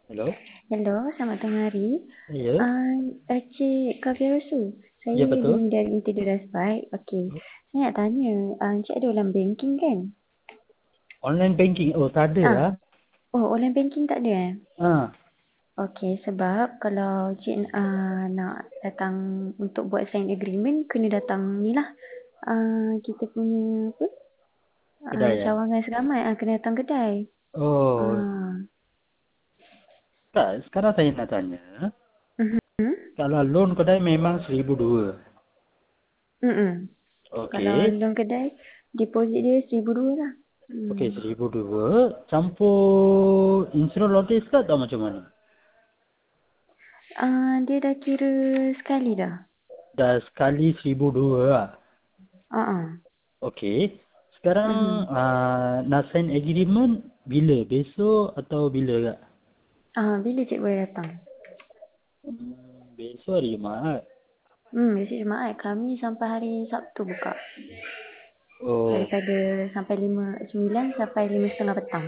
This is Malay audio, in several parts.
Hello? Hello, selamat tengah hari. Ya, Cik Kavya Rasul. ya Saya betul. Dini dari Intiduras Baik. Okey. Saya nak tanya, Cik ada online banking kan? Online banking. Oh, tak ada Ah, lah. online banking tak ada eh? Ah, Okey, sebab kalau Cik nak datang untuk buat sign agreement, kena datang ni lah. Kita punya apa? kedai ya. Cawangan selamat. Kena datang kedai. Oh, Ah. tak. Sekarang saya nak tanya. Mhm. Kalau loan kedai memang 1,200. Kalau Okey. loan kedai, deposit dia 1,200 lah. Okey, 1,200. Campur insurans notice ke atau macam mana? Dia dah kira sekali dah. Dah sekali 1,200 lah. Uh-uh. Okey. Sekarang Mhm. nak sign agreement bila? Besok atau bila kak? Bila cik boleh datang? Besok hari Jumaat. Besok Jumaat. Kami sampai hari Sabtu buka. Oh, Daripada sampai 9 sampai 5:30 petang.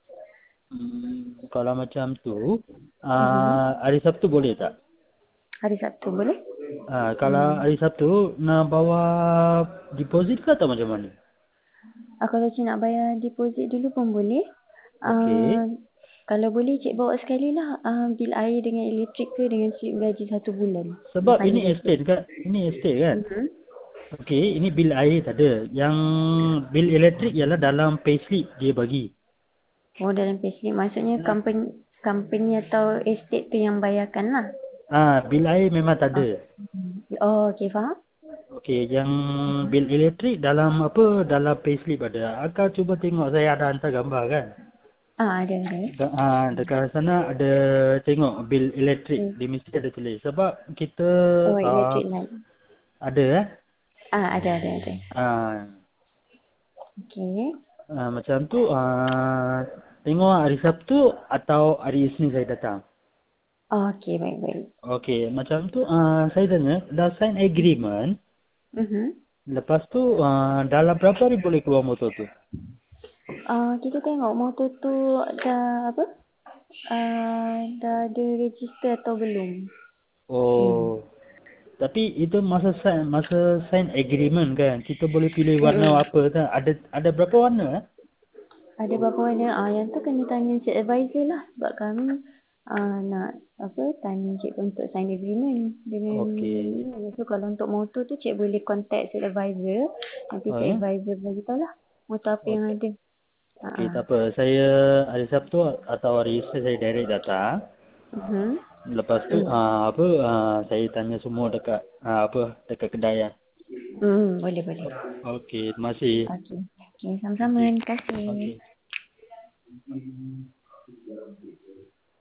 Kalau macam tu, Mhm. hari Sabtu boleh tak? Hari Sabtu boleh? Kalau Hmm. hari Sabtu, nak bawa deposit ke atau macam mana? Kalau cik nak bayar deposit dulu pun boleh. Okey. Kalau boleh cik bawa sekali lah bil air dengan elektrik ke dengan slip gaji 1 bulan. Sebab Depan ini diri cik. estate kan? Ini estate kan? Mhm. Okey, ini bil air tak ada. Yang bil elektrik ialah dalam payslip dia bagi. Oh, dalam payslip. Maksudnya company atau estate tu yang bayarkan lah. Bil air memang tak ada. Okey, faham? Okey, yang bil elektrik dalam apa? Dalam payslip ada. Akak cuba tengok, saya ada hantar gambar kan? Ada. Dekat sana ada tengok bil elektrik. Hmm. Dia mesti ada tulis. Sebab kita Oh, electric light. ada Ada. Ah, Okey. macam tu tengok hari Sabtu atau hari Isnin saya datang. Okey, baik. Okey, macam tu saya tanya, dah sign agreement, Mhm. lepas tu dalam berapa hari boleh keluar motor tu? Kita tengok motor tu dah apa? Dah ada register atau belum? Hmm. Oh, tapi itu masa sign agreement kan, kita boleh pilih warna Mm-mm. apa tak? Ada berapa warna Ada berapa warna? Yang tu kena tanya cik advisor lah. Sebab kami nak apa tanya cik untuk sign agreement dengan Okey. ni. So kalau untuk motor tu cik boleh contact cik advisor. Nanti Oh cik ya. advisor bagi tahu lah motor apa yang Okey. ada. Okey, tak apa. Saya hari Sabtu atau hari Isnin saya direct datang. Mhm. Lepas tu saya tanya semua dekat dekat kedai ya. Boleh. Okey, terima kasih. Okey, sama-sama. Okey. Terima kasih. Okey.